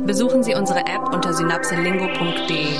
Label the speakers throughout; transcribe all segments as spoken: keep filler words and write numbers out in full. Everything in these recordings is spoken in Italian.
Speaker 1: Besuchen Sie unsere App unter synapselingo punkt de.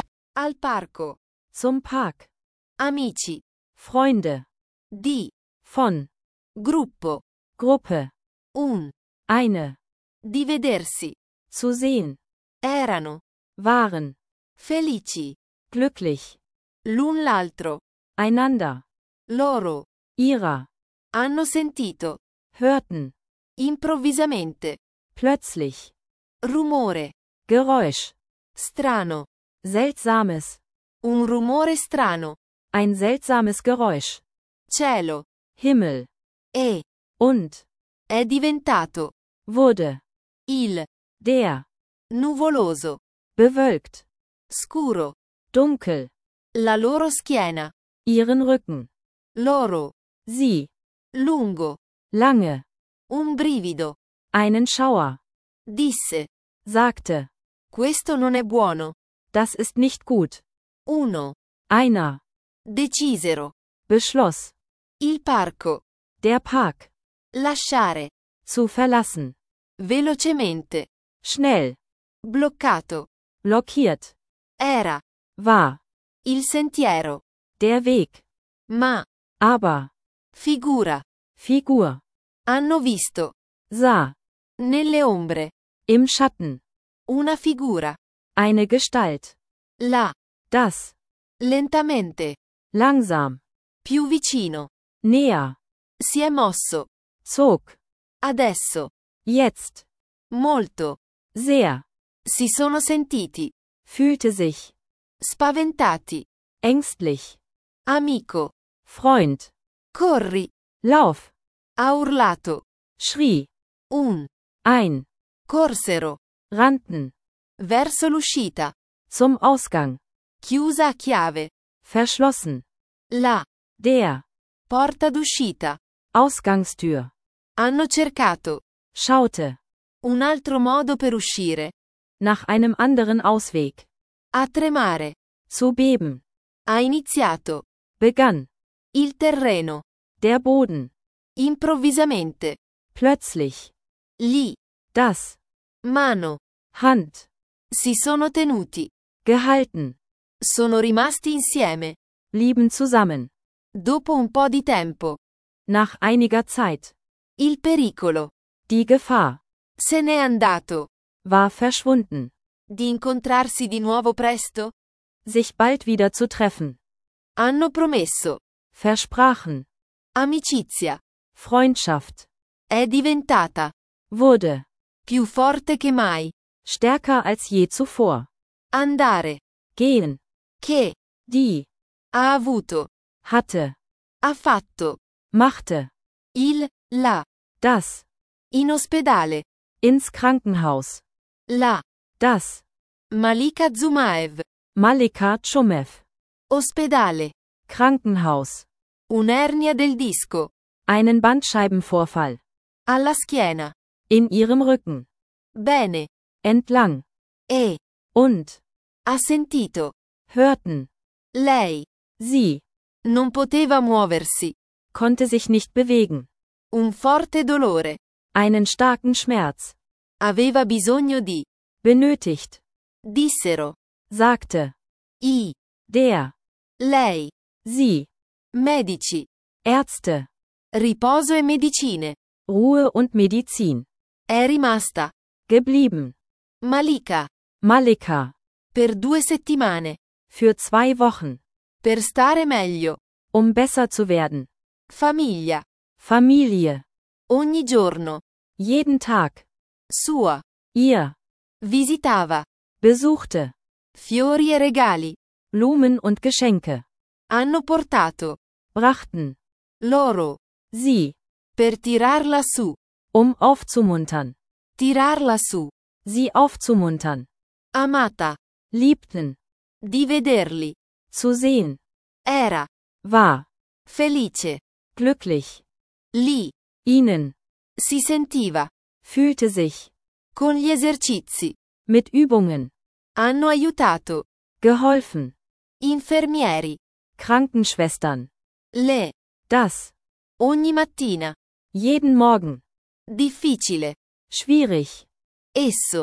Speaker 2: Al parco.
Speaker 3: Zum Park.
Speaker 2: Amici.
Speaker 3: Freunde.
Speaker 2: Di.
Speaker 3: Von.
Speaker 2: Gruppo.
Speaker 3: Gruppe.
Speaker 2: Un.
Speaker 3: Eine.
Speaker 2: Di vedersi.
Speaker 3: Zu sehen.
Speaker 2: Erano.
Speaker 3: Waren.
Speaker 2: Felici.
Speaker 3: Glücklich.
Speaker 2: L'un l'altro.
Speaker 3: Einander.
Speaker 2: Loro.
Speaker 3: Ihrer.
Speaker 2: Hanno sentito.
Speaker 3: Hörten.
Speaker 2: Improvvisamente.
Speaker 3: Plötzlich.
Speaker 2: Rumore.
Speaker 3: Geräusch.
Speaker 2: Strano.
Speaker 3: Seltsames.
Speaker 2: Un rumore strano.
Speaker 3: Ein seltsames Geräusch.
Speaker 2: Cielo.
Speaker 3: Himmel.
Speaker 2: E.
Speaker 3: Und.
Speaker 2: È diventato.
Speaker 3: Wurde.
Speaker 2: Il.
Speaker 3: Der.
Speaker 2: Nuvoloso.
Speaker 3: Bewölkt.
Speaker 2: Scuro.
Speaker 3: Dunkel.
Speaker 2: La loro schiena.
Speaker 3: Ihren Rücken.
Speaker 2: Loro.
Speaker 3: Sie.
Speaker 2: Lungo.
Speaker 3: Lange.
Speaker 2: Un brivido.
Speaker 3: Einen Schauer.
Speaker 2: Disse.
Speaker 3: Sagte.
Speaker 2: Questo non è buono.
Speaker 3: Das ist nicht gut.
Speaker 2: Uno.
Speaker 3: Einer.
Speaker 2: Decisero.
Speaker 3: Beschloss.
Speaker 2: Il parco.
Speaker 3: Der Park.
Speaker 2: Lasciare.
Speaker 3: Zu verlassen.
Speaker 2: Velocemente.
Speaker 3: Schnell.
Speaker 2: Bloccato.
Speaker 3: Blockiert.
Speaker 2: Era.
Speaker 3: War.
Speaker 2: Il sentiero.
Speaker 3: Der Weg.
Speaker 2: Ma.
Speaker 3: Aber.
Speaker 2: Figura.
Speaker 3: Figur.
Speaker 2: Hanno visto.
Speaker 3: Sah.
Speaker 2: Nelle ombre.
Speaker 3: Im Schatten.
Speaker 2: Una figura.
Speaker 3: Eine Gestalt.
Speaker 2: La.
Speaker 3: Das.
Speaker 2: Lentamente.
Speaker 3: Langsam.
Speaker 2: Più vicino.
Speaker 3: Näher.
Speaker 2: Si è mosso.
Speaker 3: Zog.
Speaker 2: Adesso.
Speaker 3: Jetzt.
Speaker 2: Molto.
Speaker 3: Sehr.
Speaker 2: Si sono sentiti.
Speaker 3: Fühlte sich.
Speaker 2: Spaventati.
Speaker 3: Ängstlich.
Speaker 2: Amico.
Speaker 3: Freund.
Speaker 2: Corri.
Speaker 3: Lauf.
Speaker 2: Ha urlato.
Speaker 3: Schrie.
Speaker 2: Un.
Speaker 3: Ein.
Speaker 2: Corsero.
Speaker 3: Rannten.
Speaker 2: Verso l'uscita.
Speaker 3: Zum Ausgang.
Speaker 2: Chiusa a chiave.
Speaker 3: Verschlossen.
Speaker 2: La.
Speaker 3: Der.
Speaker 2: Porta d'uscita.
Speaker 3: Ausgangstür.
Speaker 2: Hanno cercato.
Speaker 3: Schaute.
Speaker 2: Un altro modo per uscire.
Speaker 3: Nach einem anderen Ausweg.
Speaker 2: A tremare.
Speaker 3: Zu beben.
Speaker 2: Ha iniziato.
Speaker 3: Begann.
Speaker 2: Il terreno.
Speaker 3: Der Boden.
Speaker 2: Improvvisamente.
Speaker 3: Plötzlich.
Speaker 2: Gli.
Speaker 3: Das.
Speaker 2: Mano.
Speaker 3: Hand.
Speaker 2: Si sono tenuti.
Speaker 3: Gehalten.
Speaker 2: Sono rimasti insieme.
Speaker 3: Blieben zusammen.
Speaker 2: Dopo un po' di tempo.
Speaker 3: Nach einiger Zeit.
Speaker 2: Il pericolo.
Speaker 3: Die Gefahr.
Speaker 2: Se n'è andato.
Speaker 3: War verschwunden.
Speaker 2: Di incontrarsi di nuovo presto?
Speaker 3: Sich bald wieder zu treffen.
Speaker 2: Hanno promesso.
Speaker 3: Versprachen.
Speaker 2: Amicizia.
Speaker 3: Freundschaft.
Speaker 2: È diventata.
Speaker 3: Wurde.
Speaker 2: Più forte che mai.
Speaker 3: Stärker als je zuvor.
Speaker 2: Andare.
Speaker 3: Gehen.
Speaker 2: Che.
Speaker 3: Die.
Speaker 2: Ha avuto.
Speaker 3: Hatte.
Speaker 2: Ha fatto.
Speaker 3: Machte.
Speaker 2: Il. La.
Speaker 3: Das.
Speaker 2: In ospedale.
Speaker 3: Ins Krankenhaus.
Speaker 2: La.
Speaker 3: Das.
Speaker 2: Malika Zumaev.
Speaker 3: Malika Chumev.
Speaker 2: Ospedale.
Speaker 3: Krankenhaus.
Speaker 2: Un'ernia del disco.
Speaker 3: Einen Bandscheibenvorfall.
Speaker 2: Alla schiena.
Speaker 3: In ihrem Rücken.
Speaker 2: Bene.
Speaker 3: Entlang.
Speaker 2: E.
Speaker 3: Und.
Speaker 2: Ha sentito.
Speaker 3: Hörten.
Speaker 2: Lei.
Speaker 3: Sie.
Speaker 2: Non poteva muoversi.
Speaker 3: Konnte sich nicht bewegen.
Speaker 2: Un forte dolore.
Speaker 3: Einen starken Schmerz.
Speaker 2: Aveva bisogno di.
Speaker 3: Benötigt.
Speaker 2: Dissero.
Speaker 3: Sagte.
Speaker 2: I.
Speaker 3: Der.
Speaker 2: Lei.
Speaker 3: Sie.
Speaker 2: Medici.
Speaker 3: Ärzte.
Speaker 2: Riposo e medicine.
Speaker 3: Ruhe und Medizin.
Speaker 2: È rimasta.
Speaker 3: Geblieben.
Speaker 2: Malika.
Speaker 3: Malika.
Speaker 2: Per due settimane.
Speaker 3: Für zwei Wochen.
Speaker 2: Per stare meglio.
Speaker 3: Um besser zu werden.
Speaker 2: Famiglia.
Speaker 3: Familie.
Speaker 2: Ogni giorno.
Speaker 3: Jeden Tag.
Speaker 2: Sua.
Speaker 3: Ihr.
Speaker 2: Visitava.
Speaker 3: Besuchte.
Speaker 2: Fiori e regali.
Speaker 3: Blumen und Geschenke.
Speaker 2: Hanno portato.
Speaker 3: Brachten.
Speaker 2: Loro.
Speaker 3: Sie.
Speaker 2: Per tirarla su.
Speaker 3: Um aufzumuntern.
Speaker 2: Tirarla su.
Speaker 3: Sie aufzumuntern.
Speaker 2: Amata.
Speaker 3: Liebten.
Speaker 2: Di vederli.
Speaker 3: Zu sehen.
Speaker 2: Era.
Speaker 3: War.
Speaker 2: Felice.
Speaker 3: Glücklich.
Speaker 2: Lì.
Speaker 3: Ihnen.
Speaker 2: Si sentiva.
Speaker 3: Fühlte sich.
Speaker 2: Con gli esercizi.
Speaker 3: Mit Übungen.
Speaker 2: Hanno aiutato.
Speaker 3: Geholfen.
Speaker 2: Infermieri.
Speaker 3: Krankenschwestern.
Speaker 2: Le.
Speaker 3: Das.
Speaker 2: Ogni mattina.
Speaker 3: Jeden Morgen.
Speaker 2: Difficile.
Speaker 3: Schwierig.
Speaker 2: Esso.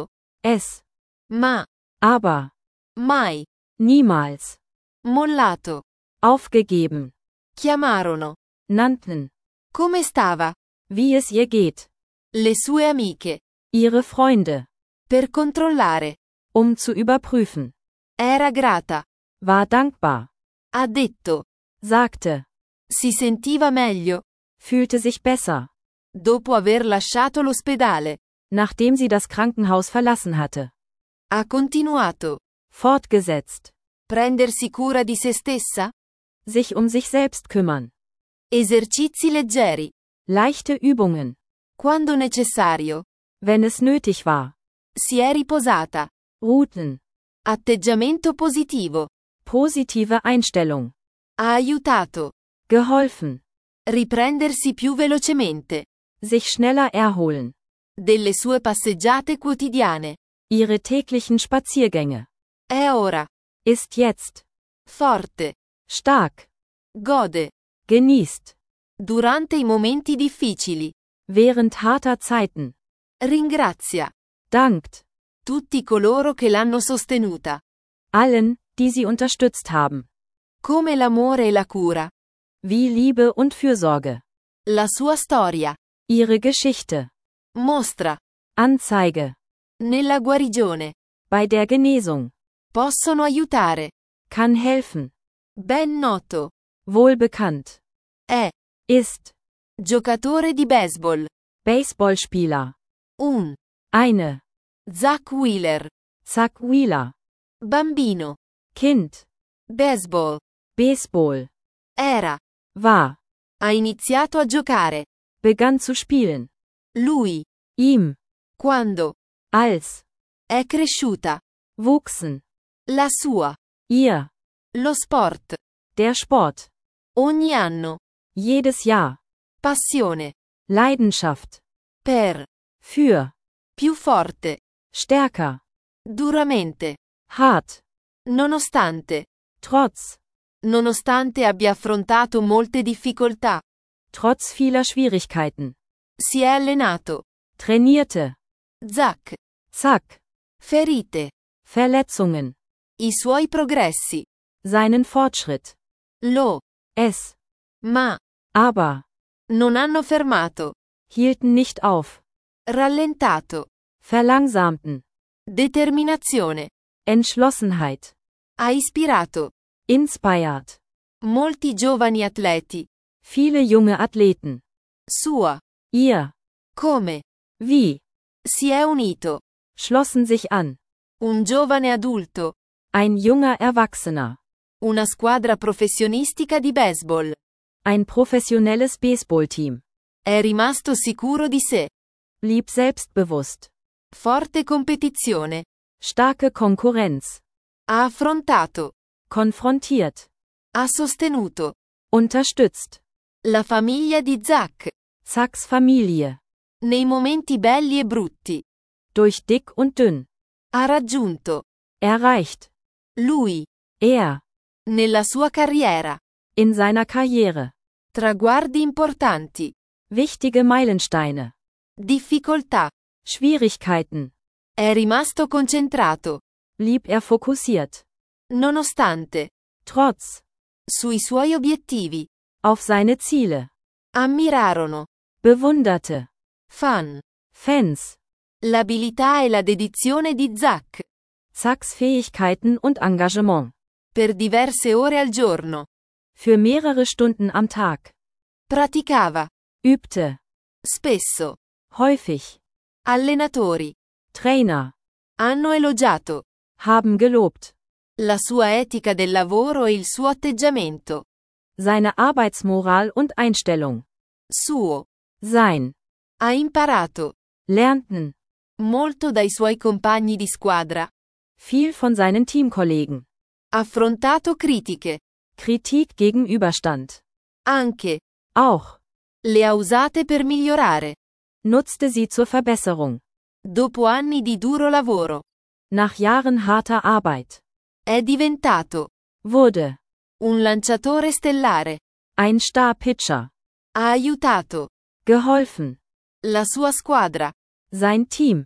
Speaker 3: es,
Speaker 2: ma,
Speaker 3: aber,
Speaker 2: mai,
Speaker 3: niemals,
Speaker 2: mollato,
Speaker 3: aufgegeben,
Speaker 2: chiamarono,
Speaker 3: nannten,
Speaker 2: come stava,
Speaker 3: wie es ihr geht,
Speaker 2: le sue amiche,
Speaker 3: ihre Freunde,
Speaker 2: per controllare,
Speaker 3: um zu überprüfen,
Speaker 2: era grata,
Speaker 3: war dankbar,
Speaker 2: ha detto,
Speaker 3: sagte,
Speaker 2: si sentiva meglio,
Speaker 3: fühlte sich besser,
Speaker 2: dopo aver lasciato l'ospedale,
Speaker 3: nachdem sie das Krankenhaus verlassen hatte,
Speaker 2: ha continuato,
Speaker 3: fortgesetzt,
Speaker 2: prendersi cura di se stessa,
Speaker 3: sich um sich selbst kümmern,
Speaker 2: esercizi leggeri,
Speaker 3: leichte Übungen,
Speaker 2: quando necessario,
Speaker 3: wenn es nötig war,
Speaker 2: si è riposata,
Speaker 3: ruhten,
Speaker 2: atteggiamento positivo,
Speaker 3: positive Einstellung,
Speaker 2: ha aiutato,
Speaker 3: geholfen,
Speaker 2: riprendersi più velocemente,
Speaker 3: sich schneller erholen,
Speaker 2: delle sue passeggiate quotidiane,
Speaker 3: ihre täglichen Spaziergänge,
Speaker 2: è ora,
Speaker 3: ist jetzt,
Speaker 2: forte,
Speaker 3: stark,
Speaker 2: gode,
Speaker 3: genießt,
Speaker 2: durante i momenti difficili,
Speaker 3: während harter Zeiten,
Speaker 2: ringrazia,
Speaker 3: dankt,
Speaker 2: tutti coloro che l'hanno sostenuta,
Speaker 3: allen, die sie unterstützt haben,
Speaker 2: come l'amore e la cura,
Speaker 3: wie Liebe und Fürsorge,
Speaker 2: la sua storia,
Speaker 3: ihre Geschichte,
Speaker 2: mostra,
Speaker 3: Anzeige,
Speaker 2: nella guarigione,
Speaker 3: bei der Genesung,
Speaker 2: possono aiutare,
Speaker 3: kann helfen,
Speaker 2: ben noto,
Speaker 3: wohlbekannt,
Speaker 2: è,
Speaker 3: ist,
Speaker 2: giocatore di baseball,
Speaker 3: Baseballspieler,
Speaker 2: un,
Speaker 3: eine,
Speaker 2: Zack Wheeler,
Speaker 3: Zack Wheeler,
Speaker 2: bambino,
Speaker 3: Kind,
Speaker 2: baseball,
Speaker 3: Baseball,
Speaker 2: era,
Speaker 3: war,
Speaker 2: ha iniziato a giocare,
Speaker 3: begann zu spielen,
Speaker 2: lui,
Speaker 3: ihm,
Speaker 2: quando,
Speaker 3: als,
Speaker 2: è cresciuta,
Speaker 3: wuchsen,
Speaker 2: la sua,
Speaker 3: ihr,
Speaker 2: lo sport,
Speaker 3: der Sport,
Speaker 2: ogni anno,
Speaker 3: jedes Jahr,
Speaker 2: passione,
Speaker 3: Leidenschaft,
Speaker 2: per,
Speaker 3: für,
Speaker 2: più forte,
Speaker 3: stärker,
Speaker 2: duramente,
Speaker 3: hart,
Speaker 2: nonostante,
Speaker 3: trotz,
Speaker 2: nonostante abbia affrontato molte difficoltà,
Speaker 3: trotz vieler Schwierigkeiten,
Speaker 2: si è allenato,
Speaker 3: trainierte,
Speaker 2: Zack,
Speaker 3: zack,
Speaker 2: ferite,
Speaker 3: Verletzungen,
Speaker 2: i suoi progressi,
Speaker 3: seinen Fortschritt,
Speaker 2: lo,
Speaker 3: es,
Speaker 2: ma,
Speaker 3: aber,
Speaker 2: non hanno fermato,
Speaker 3: hielten nicht auf,
Speaker 2: rallentato,
Speaker 3: verlangsamten,
Speaker 2: determinazione,
Speaker 3: Entschlossenheit,
Speaker 2: ha ispirato,
Speaker 3: inspired,
Speaker 2: molti giovani atleti,
Speaker 3: viele junge Athleten,
Speaker 2: sua,
Speaker 3: ihr,
Speaker 2: come,
Speaker 3: wie,
Speaker 2: si è unito,
Speaker 3: schlossen sich an,
Speaker 2: un giovane adulto,
Speaker 3: ein junger Erwachsener,
Speaker 2: una squadra professionistica di baseball,
Speaker 3: ein professionelles Baseballteam,
Speaker 2: è rimasto sicuro di sé,
Speaker 3: blieb selbstbewusst,
Speaker 2: forte competizione,
Speaker 3: starke Konkurrenz,
Speaker 2: ha affrontato,
Speaker 3: konfrontiert,
Speaker 2: ha sostenuto,
Speaker 3: unterstützt,
Speaker 2: la famiglia di Zack,
Speaker 3: Zacks Familie,
Speaker 2: nei momenti belli e brutti,
Speaker 3: durch dick und dünn,
Speaker 2: ha raggiunto,
Speaker 3: erreicht,
Speaker 2: lui,
Speaker 3: er,
Speaker 2: nella sua carriera,
Speaker 3: in seiner Karriere,
Speaker 2: traguardi importanti,
Speaker 3: wichtige Meilensteine,
Speaker 2: difficoltà,
Speaker 3: Schwierigkeiten,
Speaker 2: è rimasto concentrato,
Speaker 3: blieb er fokussiert,
Speaker 2: nonostante,
Speaker 3: trotz,
Speaker 2: sui suoi obiettivi,
Speaker 3: auf seine Ziele,
Speaker 2: ammirarono,
Speaker 3: bewunderte,
Speaker 2: fan,
Speaker 3: Fans,
Speaker 2: l'abilità e la dedizione di Zack,
Speaker 3: Zacks Fähigkeiten und Engagement,
Speaker 2: per diverse ore al giorno,
Speaker 3: für mehrere Stunden am Tag,
Speaker 2: praticava,
Speaker 3: übte,
Speaker 2: spesso,
Speaker 3: häufig,
Speaker 2: allenatori,
Speaker 3: Trainer,
Speaker 2: hanno elogiato,
Speaker 3: haben gelobt,
Speaker 2: la sua etica del lavoro e il suo atteggiamento,
Speaker 3: seine Arbeitsmoral und Einstellung,
Speaker 2: suo,
Speaker 3: sein,
Speaker 2: ha imparato,
Speaker 3: lernten,
Speaker 2: molto dai suoi compagni di squadra,
Speaker 3: viel von seinen Teamkollegen,
Speaker 2: affrontato critiche,
Speaker 3: Kritik gegenüberstand,
Speaker 2: anche,
Speaker 3: auch,
Speaker 2: le ha usate per migliorare,
Speaker 3: nutzte sie zur Verbesserung,
Speaker 2: dopo anni di duro lavoro,
Speaker 3: nach Jahren harter Arbeit,
Speaker 2: è diventato,
Speaker 3: wurde,
Speaker 2: un lanciatore stellare,
Speaker 3: ein Star-Pitcher,
Speaker 2: ha aiutato,
Speaker 3: geholfen,
Speaker 2: la sua squadra,
Speaker 3: sein Team,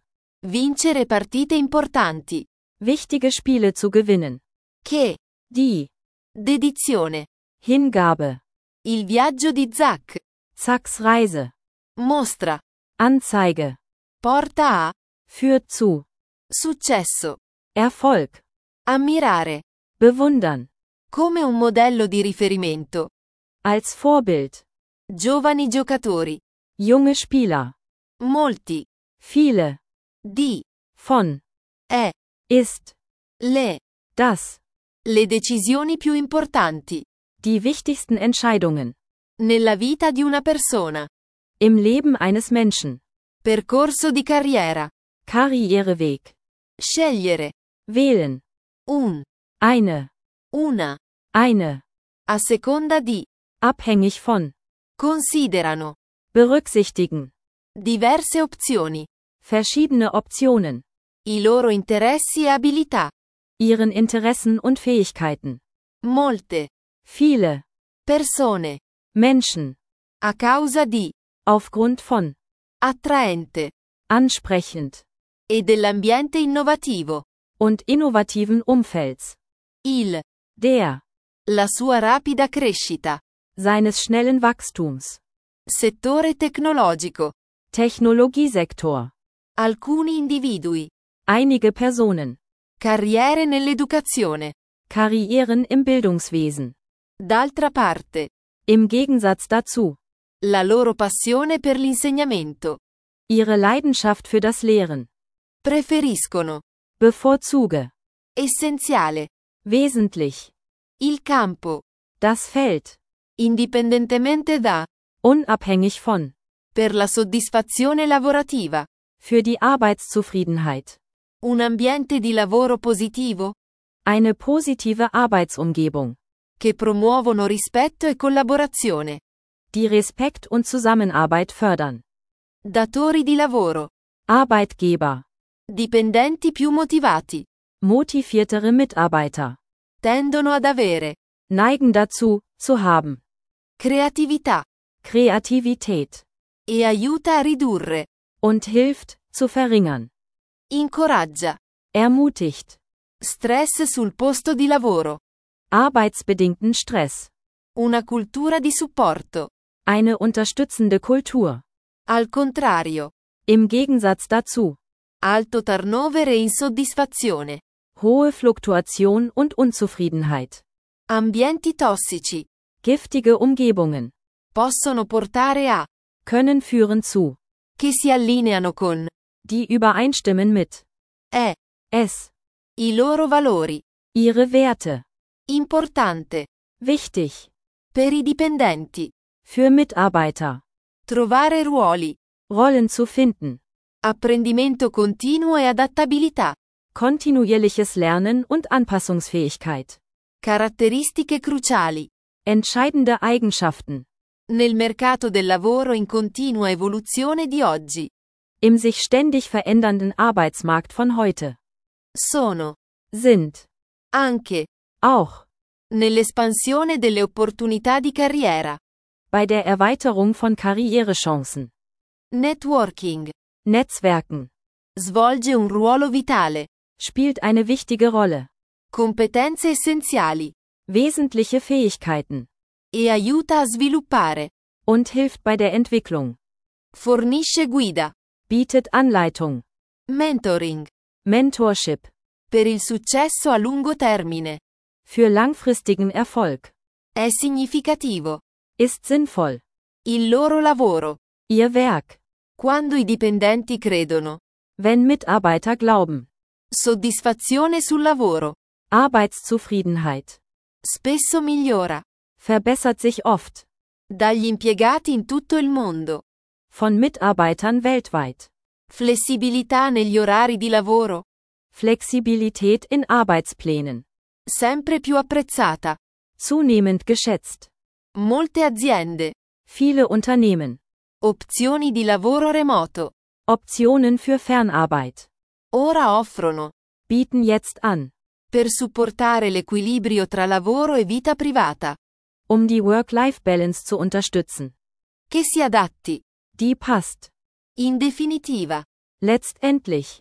Speaker 2: Vincere partite importanti.
Speaker 3: Wichtige Spiele zu gewinnen.
Speaker 2: Che.
Speaker 3: Die.
Speaker 2: Dedizione.
Speaker 3: Hingabe.
Speaker 2: Il viaggio di Zack.
Speaker 3: Zacks Reise.
Speaker 2: Mostra.
Speaker 3: Anzeige.
Speaker 2: Porta a.
Speaker 3: Führt zu.
Speaker 2: Successo.
Speaker 3: Erfolg.
Speaker 2: Ammirare.
Speaker 3: Bewundern.
Speaker 2: Come un modello di riferimento.
Speaker 3: Als Vorbild.
Speaker 2: Giovani giocatori.
Speaker 3: Junge Spieler.
Speaker 2: Molti.
Speaker 3: Viele.
Speaker 2: Di.
Speaker 3: Von.
Speaker 2: È.
Speaker 3: Ist.
Speaker 2: Le.
Speaker 3: Das.
Speaker 2: Le decisioni più importanti.
Speaker 3: Die wichtigsten Entscheidungen.
Speaker 2: Nella vita di una persona.
Speaker 3: Im Leben eines Menschen.
Speaker 2: Percorso di carriera.
Speaker 3: Karriereweg.
Speaker 2: Scegliere.
Speaker 3: Wählen.
Speaker 2: Un.
Speaker 3: Eine.
Speaker 2: Una.
Speaker 3: Eine.
Speaker 2: A seconda di.
Speaker 3: Abhängig von.
Speaker 2: Considerano.
Speaker 3: Berücksichtigen.
Speaker 2: Diverse opzioni.
Speaker 3: Verschiedene Optionen.
Speaker 2: I loro interessi e abilità.
Speaker 3: Ihren Interessen und Fähigkeiten.
Speaker 2: Molte.
Speaker 3: Viele.
Speaker 2: Persone.
Speaker 3: Menschen.
Speaker 2: A causa di.
Speaker 3: Aufgrund von.
Speaker 2: Attraente.
Speaker 3: Ansprechend.
Speaker 2: E dell'ambiente innovativo.
Speaker 3: Und innovativen Umfelds.
Speaker 2: Il.
Speaker 3: Der.
Speaker 2: La sua rapida crescita.
Speaker 3: Seines schnellen Wachstums.
Speaker 2: Settore tecnologico.
Speaker 3: Technologiesektor.
Speaker 2: Alcuni individui.
Speaker 3: Einige Personen.
Speaker 2: Carriere nell'educazione.
Speaker 3: Karrieren im Bildungswesen.
Speaker 2: D'altra parte.
Speaker 3: Im Gegensatz dazu.
Speaker 2: La loro passione per l'insegnamento.
Speaker 3: Ihre Leidenschaft für das Lehren.
Speaker 2: Preferiscono.
Speaker 3: Bevorzuge.
Speaker 2: Essenziale.
Speaker 3: Wesentlich.
Speaker 2: Il campo.
Speaker 3: Das Feld.
Speaker 2: Indipendentemente da.
Speaker 3: Unabhängig von.
Speaker 2: Per la soddisfazione lavorativa.
Speaker 3: Für die Arbeitszufriedenheit.
Speaker 2: Un ambiente di lavoro positivo.
Speaker 3: Eine positive Arbeitsumgebung.
Speaker 2: Che promuovono rispetto e collaborazione.
Speaker 3: Die Respekt und Zusammenarbeit fördern.
Speaker 2: Datori di lavoro.
Speaker 3: Arbeitgeber.
Speaker 2: Dipendenti più motivati.
Speaker 3: Motiviertere Mitarbeiter.
Speaker 2: Tendono ad avere.
Speaker 3: Neigen dazu, zu haben.
Speaker 2: Creatività.
Speaker 3: Kreativität.
Speaker 2: E aiuta a ridurre.
Speaker 3: Und hilft, zu verringern.
Speaker 2: Incoraggia.
Speaker 3: Ermutigt.
Speaker 2: Stress sul posto di lavoro.
Speaker 3: Arbeitsbedingten Stress.
Speaker 2: Una cultura di supporto.
Speaker 3: Eine unterstützende Kultur.
Speaker 2: Al contrario.
Speaker 3: Im Gegensatz dazu.
Speaker 2: Alto turnover e insoddisfazione.
Speaker 3: Hohe Fluktuation und Unzufriedenheit.
Speaker 2: Ambienti tossici.
Speaker 3: Giftige Umgebungen.
Speaker 2: Possono portare a.
Speaker 3: Können führen zu.
Speaker 2: Che si allineano con.
Speaker 3: Die übereinstimmen mit.
Speaker 2: È.
Speaker 3: Es.
Speaker 2: I loro valori.
Speaker 3: Ihre Werte.
Speaker 2: Importante.
Speaker 3: Wichtig.
Speaker 2: Per i dipendenti.
Speaker 3: Für Mitarbeiter.
Speaker 2: Trovare ruoli.
Speaker 3: Rollen zu finden.
Speaker 2: Apprendimento continuo e adattabilità.
Speaker 3: Kontinuierliches Lernen und Anpassungsfähigkeit.
Speaker 2: Caratteristiche cruciali.
Speaker 3: Entscheidende Eigenschaften.
Speaker 2: Nel mercato del lavoro in continua evoluzione di oggi.
Speaker 3: Im sich ständig verändernden Arbeitsmarkt von heute.
Speaker 2: Sono.
Speaker 3: Sind.
Speaker 2: Anche.
Speaker 3: Auch.
Speaker 2: Nell'espansione delle opportunità di carriera.
Speaker 3: Bei der Erweiterung von Karrierechancen.
Speaker 2: Networking.
Speaker 3: Netzwerken.
Speaker 2: Svolge un ruolo vitale.
Speaker 3: Spielt eine wichtige Rolle.
Speaker 2: Competenze essenziali.
Speaker 3: Wesentliche Fähigkeiten.
Speaker 2: E aiuta a sviluppare.
Speaker 3: Und hilft bei der Entwicklung.
Speaker 2: Fornisce guida.
Speaker 3: Bietet Anleitung.
Speaker 2: Mentoring.
Speaker 3: Mentorship.
Speaker 2: Per il successo a lungo termine.
Speaker 3: Für langfristigen Erfolg.
Speaker 2: È significativo.
Speaker 3: Ist sinnvoll.
Speaker 2: Il loro lavoro.
Speaker 3: Ihr Werk.
Speaker 2: Quando i dipendenti credono.
Speaker 3: Wenn Mitarbeiter glauben.
Speaker 2: Soddisfazione sul lavoro.
Speaker 3: Arbeitszufriedenheit.
Speaker 2: Spesso migliora.
Speaker 3: Verbessert sich oft.
Speaker 2: Dagli impiegati in tutto il mondo.
Speaker 3: Von Mitarbeitern weltweit.
Speaker 2: Flessibilità negli orari di lavoro.
Speaker 3: Flexibilität in Arbeitsplänen.
Speaker 2: Sempre più apprezzata.
Speaker 3: Zunehmend geschätzt.
Speaker 2: Molte aziende.
Speaker 3: Viele Unternehmen.
Speaker 2: Opzioni di lavoro remoto.
Speaker 3: Optionen für Fernarbeit.
Speaker 2: Ora offrono.
Speaker 3: Bieten jetzt an.
Speaker 2: Per supportare l'equilibrio tra lavoro e vita privata.
Speaker 3: Um die Work-Life-Balance zu unterstützen.
Speaker 2: Che si adatti.
Speaker 3: Die passt.
Speaker 2: In definitiva.
Speaker 3: Letztendlich.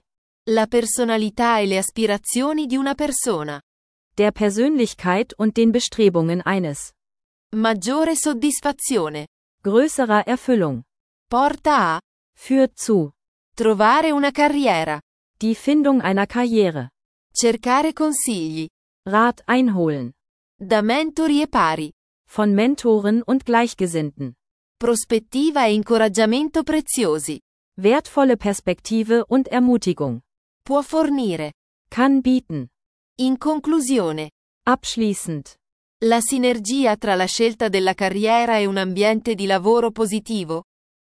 Speaker 2: La personalità e le aspirazioni di una persona.
Speaker 3: Der Persönlichkeit und den Bestrebungen eines.
Speaker 2: Maggiore soddisfazione.
Speaker 3: Größerer Erfüllung.
Speaker 2: Porta a.
Speaker 3: Führt zu.
Speaker 2: Trovare una carriera.
Speaker 3: Die Findung einer Karriere.
Speaker 2: Cercare consigli.
Speaker 3: Rat einholen.
Speaker 2: Da mentori e pari.
Speaker 3: Von Mentoren und Gleichgesinnten.
Speaker 2: Prospettiva e incoraggiamento preziosi.
Speaker 3: Wertvolle Perspektive und Ermutigung.
Speaker 2: Può fornire.
Speaker 3: Kann bieten.
Speaker 2: In conclusione.
Speaker 3: Abschließend.
Speaker 2: La sinergia tra la scelta della carriera e un ambiente di lavoro positivo.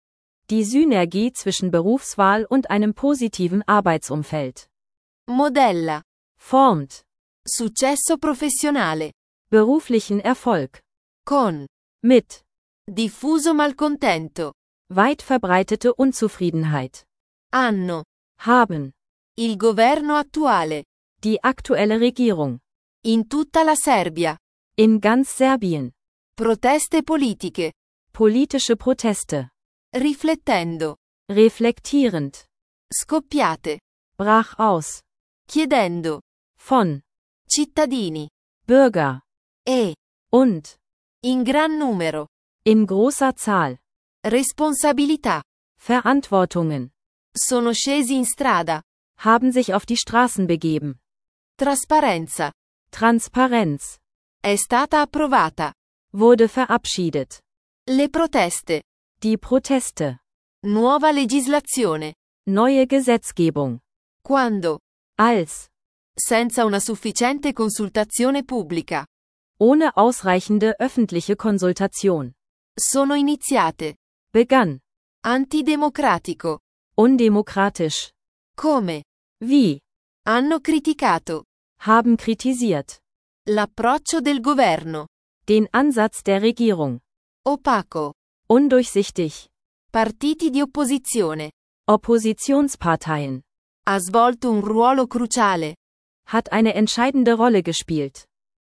Speaker 3: Die Synergie zwischen Berufswahl und einem positiven Arbeitsumfeld.
Speaker 2: Modella.
Speaker 3: Formt.
Speaker 2: Successo professionale.
Speaker 3: Beruflichen Erfolg.
Speaker 2: Con.
Speaker 3: Mit.
Speaker 2: Diffuso malcontento.
Speaker 3: Weit verbreitete Unzufriedenheit.
Speaker 2: Hanno.
Speaker 3: Haben.
Speaker 2: Il governo attuale.
Speaker 3: Die aktuelle Regierung.
Speaker 2: In tutta la Serbia.
Speaker 3: In ganz Serbien.
Speaker 2: Proteste politiche.
Speaker 3: Politische Proteste.
Speaker 2: Riflettendo.
Speaker 3: Reflektierend.
Speaker 2: Scoppiate.
Speaker 3: Brach aus.
Speaker 2: Chiedendo.
Speaker 3: Von.
Speaker 2: Cittadini.
Speaker 3: Bürger.
Speaker 2: E.
Speaker 3: Und.
Speaker 2: In gran numero.
Speaker 3: In großer Zahl.
Speaker 2: Responsabilità.
Speaker 3: Verantwortungen.
Speaker 2: Sono scesi in strada.
Speaker 3: Haben sich auf die Straßen begeben.
Speaker 2: Trasparenza.
Speaker 3: Transparenz.
Speaker 2: È stata approvata.
Speaker 3: Wurde verabschiedet.
Speaker 2: Le proteste.
Speaker 3: Die Proteste.
Speaker 2: Nuova legislazione.
Speaker 3: Neue Gesetzgebung.
Speaker 2: Quando.
Speaker 3: Als.
Speaker 2: Senza una sufficiente consultazione pubblica.
Speaker 3: Ohne ausreichende öffentliche Konsultation.
Speaker 2: Sono iniziate.
Speaker 3: Begann.
Speaker 2: Antidemocratico.
Speaker 3: Undemokratisch.
Speaker 2: Come.
Speaker 3: Wie.
Speaker 2: Hanno criticato.
Speaker 3: Haben kritisiert.
Speaker 2: L'approccio del governo.
Speaker 3: Den Ansatz der Regierung.
Speaker 2: Opaco.
Speaker 3: Undurchsichtig.
Speaker 2: Partiti di opposizione.
Speaker 3: Oppositionsparteien.
Speaker 2: Ha svolto un ruolo cruciale.
Speaker 3: Hat eine entscheidende Rolle gespielt.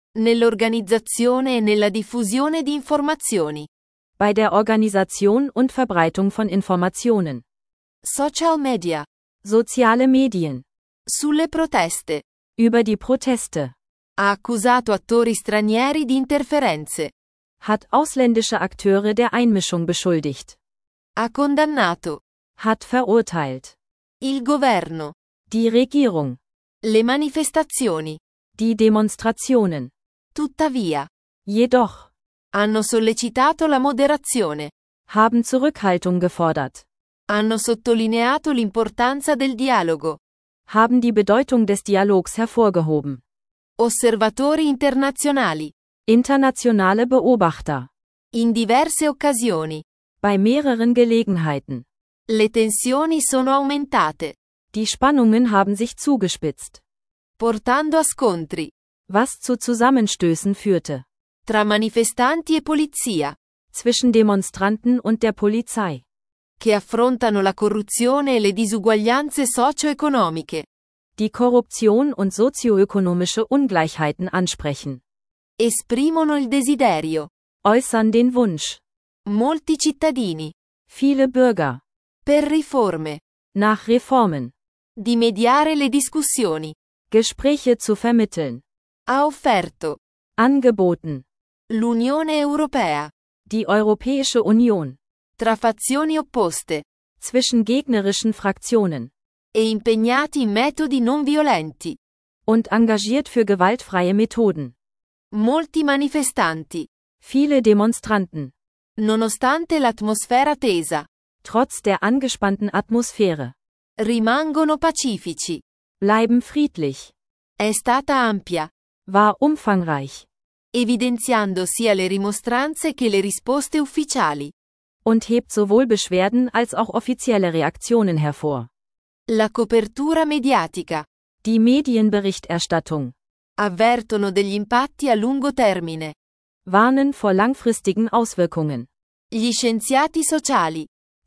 Speaker 2: Nell'organizzazione e nella diffusione di informazioni.
Speaker 3: Bei der Organisation und Verbreitung von Informationen.
Speaker 2: Social media.
Speaker 3: Soziale Medien.
Speaker 2: Sulle proteste.
Speaker 3: Über die Proteste.
Speaker 2: Ha accusato attori stranieri di interferenze.
Speaker 3: Hat ausländische Akteure der Einmischung beschuldigt.
Speaker 2: Ha condannato.
Speaker 3: Hat verurteilt.
Speaker 2: Il governo.
Speaker 3: Die Regierung.
Speaker 2: Le manifestazioni.
Speaker 3: Die Demonstrationen.
Speaker 2: Tuttavia.
Speaker 3: Jedoch.
Speaker 2: Hanno sollecitato la moderazione.
Speaker 3: Haben Zurückhaltung gefordert.
Speaker 2: Hanno sottolineato l'importanza del dialogo.
Speaker 3: Haben die Bedeutung des Dialogs hervorgehoben.
Speaker 2: Osservatori internazionali.
Speaker 3: Internationale Beobachter.
Speaker 2: In diverse occasioni.
Speaker 3: Bei mehreren Gelegenheiten.
Speaker 2: Le tensioni sono aumentate.
Speaker 3: Die Spannungen haben sich zugespitzt.
Speaker 2: Portando a scontri.
Speaker 3: Was zu Zusammenstößen führte.
Speaker 2: Tra manifestanti e polizia.
Speaker 3: Zwischen Demonstranten und der Polizei.
Speaker 2: Che affrontano la corruzione e le disuguaglianze socio-economiche.
Speaker 3: Die Korruption und sozioökonomische Ungleichheiten ansprechen.
Speaker 2: Esprimono il desiderio.
Speaker 3: Äußern den Wunsch.
Speaker 2: Molti cittadini.
Speaker 3: Viele Bürger.
Speaker 2: Per riforme.
Speaker 3: Nach Reformen.
Speaker 2: Di mediare le discussioni.
Speaker 3: Gespräche zu vermitteln.
Speaker 2: Ha offerto.
Speaker 3: Angeboten.
Speaker 2: L'Unione Europea.
Speaker 3: Die Europäische Union.
Speaker 2: Tra fazioni opposte.
Speaker 3: Zwischen gegnerischen Fraktionen.
Speaker 2: E impegnati in metodi non violenti.
Speaker 3: Und engagiert für gewaltfreie Methoden.
Speaker 2: Molti manifestanti.
Speaker 3: Viele Demonstranten.
Speaker 2: Nonostante l'atmosfera tesa.
Speaker 3: Trotz der angespannten Atmosphäre.
Speaker 2: Rimangono pacifici.
Speaker 3: Bleiben friedlich.
Speaker 2: È stata ampia.
Speaker 3: War umfangreich.
Speaker 2: Evidenziando sia le rimostranze che le risposte ufficiali.
Speaker 3: Und hebt sowohl Beschwerden als auch offizielle Reaktionen hervor.
Speaker 2: La copertura mediatica.
Speaker 3: Die Medienberichterstattung.
Speaker 2: Avvertono degli impatti a lungo termine.
Speaker 3: Warnen vor langfristigen Auswirkungen.
Speaker 2: Gli scienziati sociali.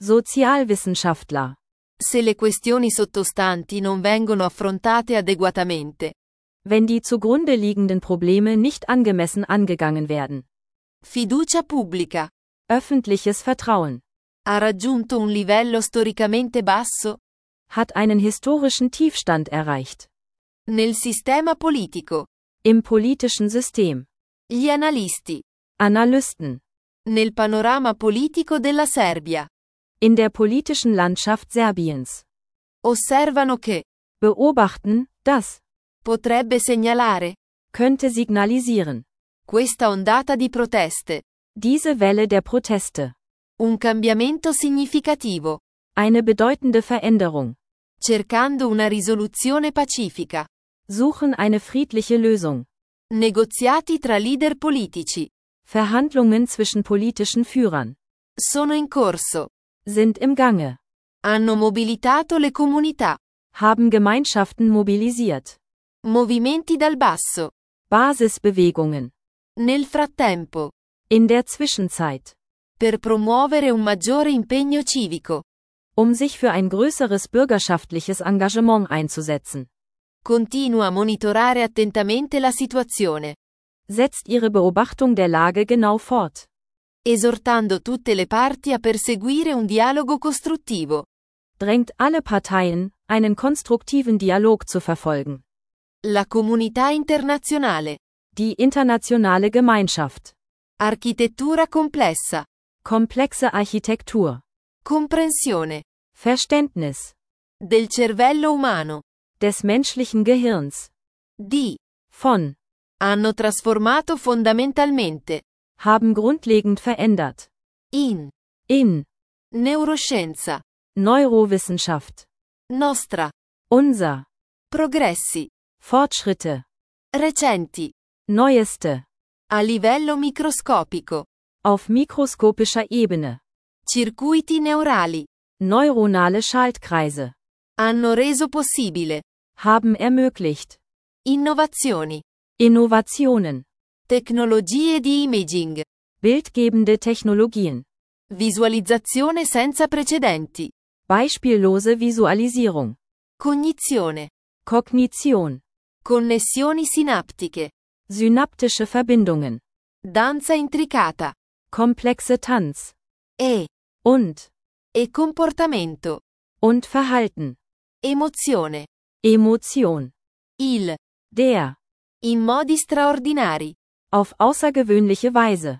Speaker 3: Sozialwissenschaftler.
Speaker 2: Se le questioni sottostanti non vengono affrontate adeguatamente.
Speaker 3: Wenn die zugrunde liegenden Probleme nicht angemessen angegangen werden.
Speaker 2: Fiducia pubblica.
Speaker 3: Öffentliches Vertrauen.
Speaker 2: Ha raggiunto un livello storicamente basso?
Speaker 3: hat einen historischen Tiefstand erreicht.
Speaker 2: Nel sistema politico.
Speaker 3: Im politischen System.
Speaker 2: Gli analisti.
Speaker 3: Analysten.
Speaker 2: Nel panorama politico della Serbia.
Speaker 3: In der politischen Landschaft Serbiens.
Speaker 2: Osservano che.
Speaker 3: Beobachten, dass.
Speaker 2: Potrebbe segnalare.
Speaker 3: Könnte signalisieren.
Speaker 2: Questa ondata di proteste.
Speaker 3: Diese Welle der Proteste.
Speaker 2: Un cambiamento significativo.
Speaker 3: Eine bedeutende Veränderung.
Speaker 2: Cercando una risoluzione pacifica.
Speaker 3: Suchen eine friedliche Lösung.
Speaker 2: Negoziati tra leader politici.
Speaker 3: Verhandlungen zwischen politischen Führern.
Speaker 2: Sono in corso.
Speaker 3: Sind im Gange.
Speaker 2: Hanno mobilitato le comunità.
Speaker 3: Haben Gemeinschaften mobilisiert.
Speaker 2: Movimenti dal basso.
Speaker 3: Basisbewegungen.
Speaker 2: Nel frattempo.
Speaker 3: In der Zwischenzeit.
Speaker 2: Per promuovere un maggiore impegno civico.
Speaker 3: Um sich für ein größeres bürgerschaftliches Engagement einzusetzen.
Speaker 2: Continua a monitorare attentamente la situazione.
Speaker 3: Setzt ihre Beobachtung der Lage genau fort.
Speaker 2: Esortando tutte le parti a perseguire un dialogo costruttivo.
Speaker 3: Drängt alle Parteien, einen konstruktiven Dialog zu verfolgen.
Speaker 2: La comunità internazionale.
Speaker 3: Die internationale Gemeinschaft.
Speaker 2: Architettura complessa.
Speaker 3: Komplexe Architektur.
Speaker 2: Comprensione.
Speaker 3: Verständnis.
Speaker 2: Del cervello umano.
Speaker 3: Des menschlichen Gehirns.
Speaker 2: Di.
Speaker 3: Von.
Speaker 2: Hanno trasformato fondamentalmente.
Speaker 3: Haben grundlegend verändert.
Speaker 2: In.
Speaker 3: In.
Speaker 2: Neuroscienza.
Speaker 3: Neurowissenschaft.
Speaker 2: Nostra.
Speaker 3: Unser.
Speaker 2: Progressi.
Speaker 3: Fortschritte.
Speaker 2: Recenti.
Speaker 3: Neueste.
Speaker 2: A livello microscopico.
Speaker 3: Auf mikroskopischer Ebene.
Speaker 2: Circuiti neurali.
Speaker 3: Neuronale Schaltkreise.
Speaker 2: Hanno reso possibile.
Speaker 3: Haben ermöglicht.
Speaker 2: Innovazioni.
Speaker 3: Innovationen.
Speaker 2: Tecnologie di imaging.
Speaker 3: Bildgebende Technologien.
Speaker 2: Visualizzazione senza precedenti.
Speaker 3: Beispiellose Visualisierung.
Speaker 2: Cognizione.
Speaker 3: Kognition.
Speaker 2: Connessioni sinaptiche.
Speaker 3: Synaptische Verbindungen.
Speaker 2: Danza intricata.
Speaker 3: Komplexe Tanz.
Speaker 2: E.
Speaker 3: Und.
Speaker 2: E comportamento.
Speaker 3: Und Verhalten.
Speaker 2: Emozione.
Speaker 3: Emotion.
Speaker 2: Il.
Speaker 3: Der.
Speaker 2: In modi straordinari.
Speaker 3: Auf außergewöhnliche Weise.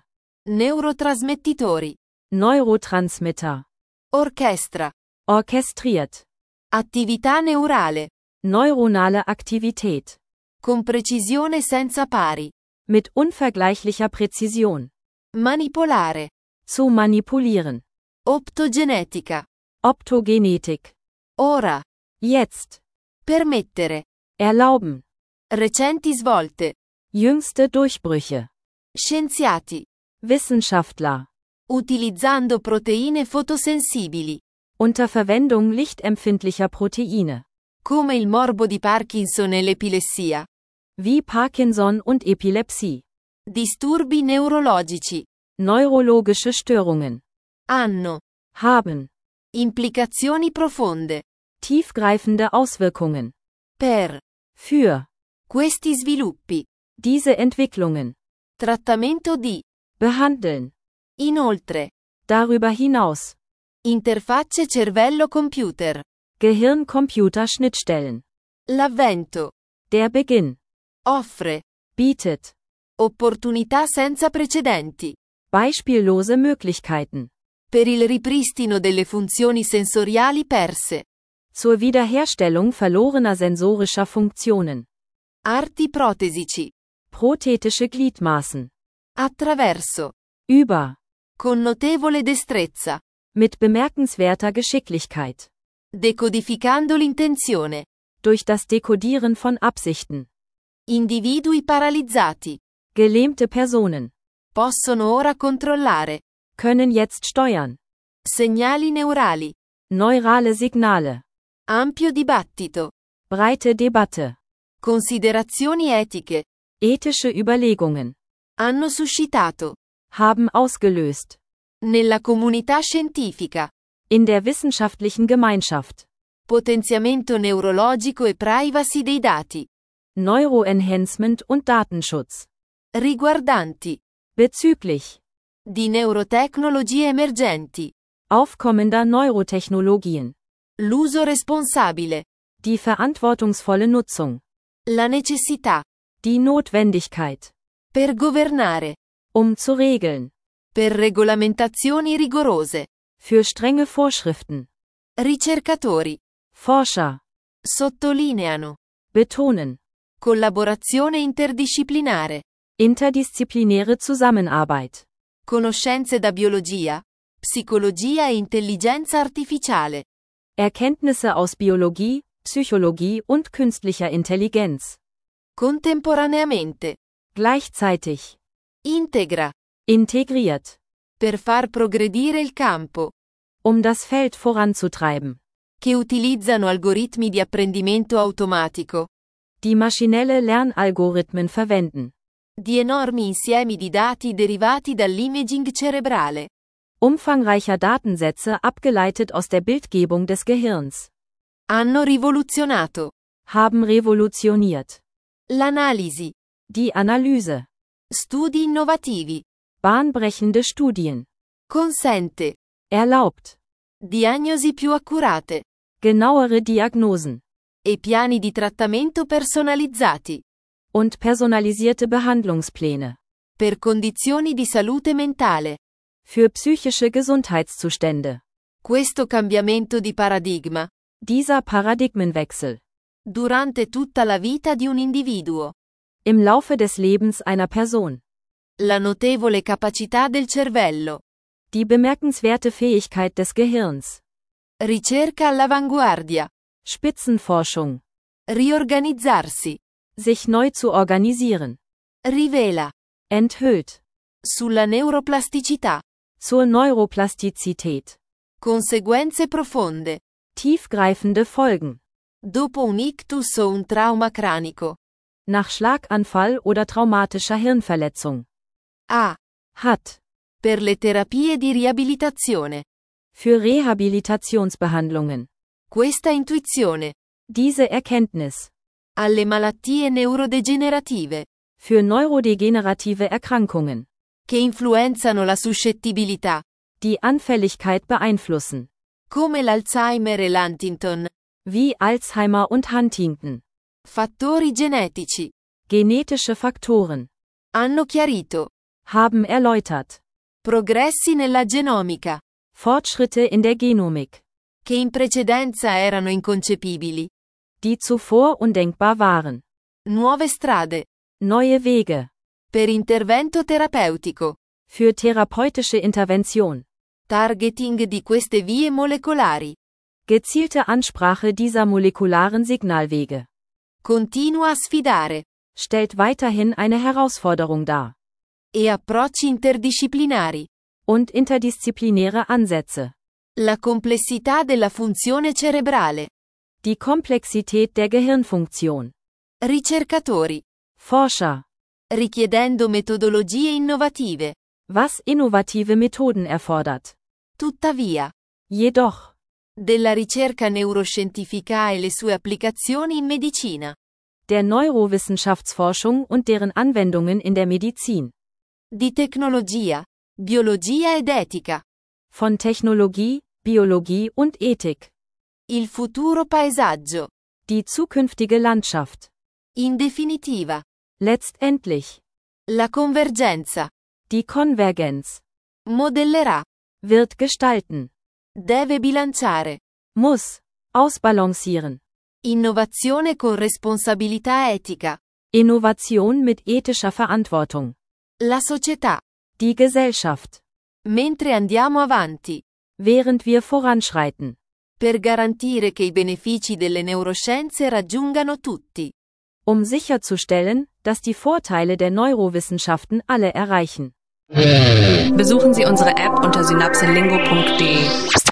Speaker 2: Neurotrasmettitori.
Speaker 3: Neurotransmitter.
Speaker 2: Orchestra.
Speaker 3: Orchestriert.
Speaker 2: Attività neurale.
Speaker 3: Neuronale Aktivität.
Speaker 2: Con precisione senza pari.
Speaker 3: Mit unvergleichlicher Präzision.
Speaker 2: Manipolare.
Speaker 3: Zu manipulieren.
Speaker 2: Optogenetica.
Speaker 3: Optogenetik.
Speaker 2: Ora.
Speaker 3: Jetzt.
Speaker 2: Permettere.
Speaker 3: Erlauben.
Speaker 2: Recenti svolte.
Speaker 3: Jüngste Durchbrüche.
Speaker 2: Scienziati.
Speaker 3: Wissenschaftler.
Speaker 2: Utilizzando proteine fotosensibili.
Speaker 3: Unter Verwendung lichtempfindlicher Proteine.
Speaker 2: Come il morbo di Parkinson e l'epilessia.
Speaker 3: Wie Parkinson und Epilepsie.
Speaker 2: Disturbi neurologici.
Speaker 3: Neurologische Störungen.
Speaker 2: Hanno.
Speaker 3: Haben.
Speaker 2: Implicazioni profonde.
Speaker 3: Tiefgreifende Auswirkungen.
Speaker 2: Per.
Speaker 3: Für.
Speaker 2: Questi sviluppi.
Speaker 3: Diese Entwicklungen.
Speaker 2: Trattamento di.
Speaker 3: Behandeln.
Speaker 2: Inoltre.
Speaker 3: Darüber hinaus.
Speaker 2: Interfacce cervello-computer.
Speaker 3: Gehirn-Computer-Schnittstellen.
Speaker 2: L'avvento.
Speaker 3: Der Beginn.
Speaker 2: Offre.
Speaker 3: Bietet.
Speaker 2: Opportunità senza precedenti.
Speaker 3: Beispiellose Möglichkeiten.
Speaker 2: Per il ripristino delle funzioni sensoriali perse.
Speaker 3: Zur Wiederherstellung verlorener sensorischer Funktionen.
Speaker 2: Arti protesici.
Speaker 3: Prothetische Gliedmaßen.
Speaker 2: Attraverso.
Speaker 3: Über.
Speaker 2: Con notevole destrezza.
Speaker 3: Mit bemerkenswerter Geschicklichkeit.
Speaker 2: Decodificando l'intenzione.
Speaker 3: Durch das Dekodieren von Absichten.
Speaker 2: Individui paralizzati.
Speaker 3: Gelähmte Personen.
Speaker 2: Possono ora controllare.
Speaker 3: Können jetzt steuern.
Speaker 2: Segnali neurali.
Speaker 3: Neurale Signale.
Speaker 2: Ampio dibattito.
Speaker 3: Breite Debatte.
Speaker 2: Considerazioni etiche.
Speaker 3: Ethische Überlegungen.
Speaker 2: Hanno suscitato.
Speaker 3: Haben ausgelöst.
Speaker 2: Nella comunità scientifica.
Speaker 3: In der wissenschaftlichen Gemeinschaft.
Speaker 2: Potenziamento neurologico e privacy dei dati.
Speaker 3: Neuroenhancement und Datenschutz.
Speaker 2: Riguardanti.
Speaker 3: Bezüglich.
Speaker 2: Di neurotecnologie emergenti.
Speaker 3: Aufkommender Neurotechnologien.
Speaker 2: L'uso responsabile.
Speaker 3: Die verantwortungsvolle Nutzung.
Speaker 2: La necessità.
Speaker 3: Die Notwendigkeit.
Speaker 2: Per governare.
Speaker 3: Um zu regeln.
Speaker 2: Per regolamentazioni rigorose.
Speaker 3: Für strenge Vorschriften.
Speaker 2: Ricercatori.
Speaker 3: Forscher.
Speaker 2: Sottolineano.
Speaker 3: Betonen.
Speaker 2: Collaborazione interdisciplinare.
Speaker 3: Interdisziplinäre Zusammenarbeit.
Speaker 2: Conoscenze da biologia, psicologia e intelligenza artificiale.
Speaker 3: Erkenntnisse aus Biologie, Psychologie und künstlicher Intelligenz.
Speaker 2: Contemporaneamente.
Speaker 3: Gleichzeitig.
Speaker 2: Integra.
Speaker 3: Integriert.
Speaker 2: Per far progredire il campo.
Speaker 3: Um das Feld voranzutreiben.
Speaker 2: Che utilizzano algoritmi di apprendimento automatico.
Speaker 3: Die maschinelle Lernalgorithmen verwenden.
Speaker 2: Di enormi insiemi di dati derivati dall'imaging cerebrale.
Speaker 3: Umfangreicher Datensätze abgeleitet aus der Bildgebung des Gehirns.
Speaker 2: Hanno rivoluzionato.
Speaker 3: Haben revolutioniert.
Speaker 2: L'analisi.
Speaker 3: Die Analyse.
Speaker 2: Studi innovativi.
Speaker 3: Bahnbrechende Studien.
Speaker 2: Consente.
Speaker 3: Erlaubt.
Speaker 2: Diagnosi più accurate.
Speaker 3: Genauere Diagnosen.
Speaker 2: E piani di trattamento personalizzati.
Speaker 3: Und personalisierte Behandlungspläne.
Speaker 2: Per condizioni di salute mentale.
Speaker 3: Für psychische Gesundheitszustände.
Speaker 2: Questo cambiamento di paradigma.
Speaker 3: Dieser Paradigmenwechsel.
Speaker 2: Durante tutta la vita di un individuo.
Speaker 3: Im Laufe des Lebens einer Person.
Speaker 2: La notevole capacità del cervello.
Speaker 3: Die bemerkenswerte Fähigkeit des Gehirns.
Speaker 2: Ricerca all'avanguardia.
Speaker 3: Spitzenforschung.
Speaker 2: Riorganizzarsi.
Speaker 3: Sich neu zu organisieren.
Speaker 2: Rivela.
Speaker 3: Enthüllt.
Speaker 2: Sulla neuroplasticità.
Speaker 3: Zur Neuroplastizität.
Speaker 2: Conseguenze profonde.
Speaker 3: Tiefgreifende Folgen.
Speaker 2: Dopo un ictus o un trauma cranico.
Speaker 3: Nach Schlaganfall oder traumatischer Hirnverletzung.
Speaker 2: A.
Speaker 3: Hat.
Speaker 2: Per le terapie di riabilitazione.
Speaker 3: Für Rehabilitationsbehandlungen.
Speaker 2: Questa intuizione.
Speaker 3: Diese Erkenntnis.
Speaker 2: Alle malattie neurodegenerative.
Speaker 3: Für neurodegenerative Erkrankungen.
Speaker 2: Che influenzano la suscettibilità.
Speaker 3: Die Anfälligkeit beeinflussen.
Speaker 2: Come l'Alzheimer e l'Huntington.
Speaker 3: Wie Alzheimer und Huntington.
Speaker 2: Fattori genetici.
Speaker 3: Genetische Faktoren.
Speaker 2: Hanno chiarito.
Speaker 3: Haben erläutert.
Speaker 2: Progressi nella genomica.
Speaker 3: Fortschritte in der Genomik.
Speaker 2: Che in precedenza erano inconcepibili.
Speaker 3: Die zuvor undenkbar waren.
Speaker 2: Nuove strade.
Speaker 3: Neue Wege.
Speaker 2: Per intervento terapeutico.
Speaker 3: Für therapeutische Intervention.
Speaker 2: Targeting di queste vie molecolari.
Speaker 3: Gezielte Ansprache dieser molekularen Signalwege.
Speaker 2: Continua a sfidare.
Speaker 3: Stellt weiterhin eine Herausforderung dar.
Speaker 2: E approcci interdisciplinari.
Speaker 3: Und interdisziplinäre Ansätze.
Speaker 2: La complessità della funzione cerebrale.
Speaker 3: Die Komplexität der Gehirnfunktion.
Speaker 2: Ricercatori.
Speaker 3: Forscher.
Speaker 2: Richiedendo metodologie innovative.
Speaker 3: Was innovative Methoden erfordert.
Speaker 2: Tuttavia.
Speaker 3: Jedoch.
Speaker 2: Della ricerca neuroscientifica e le sue applicazioni in medicina.
Speaker 3: Der Neurowissenschaftsforschung und deren Anwendungen in der Medizin.
Speaker 2: Di tecnologia, biologia ed etica.
Speaker 3: Von Technologie, Biologie und Ethik.
Speaker 2: Il futuro paesaggio.
Speaker 3: Die zukünftige Landschaft.
Speaker 2: In definitiva.
Speaker 3: Letztendlich.
Speaker 2: La convergenza.
Speaker 3: Die Konvergenz.
Speaker 2: Modellerà.
Speaker 3: Wird gestalten.
Speaker 2: Deve bilanciare.
Speaker 3: Muss. Ausbalancieren.
Speaker 2: Innovazione con responsabilità etica.
Speaker 3: Innovation mit ethischer Verantwortung.
Speaker 2: La società.
Speaker 3: Die Gesellschaft.
Speaker 2: Mentre andiamo avanti.
Speaker 3: Während wir voranschreiten.
Speaker 2: Per garantire che i benefici delle neuroscienze raggiungano tutti.
Speaker 3: Um sicherzustellen, dass die Vorteile der Neurowissenschaften alle erreichen.
Speaker 1: Besuchen Sie unsere App unter synapselingo punkt de.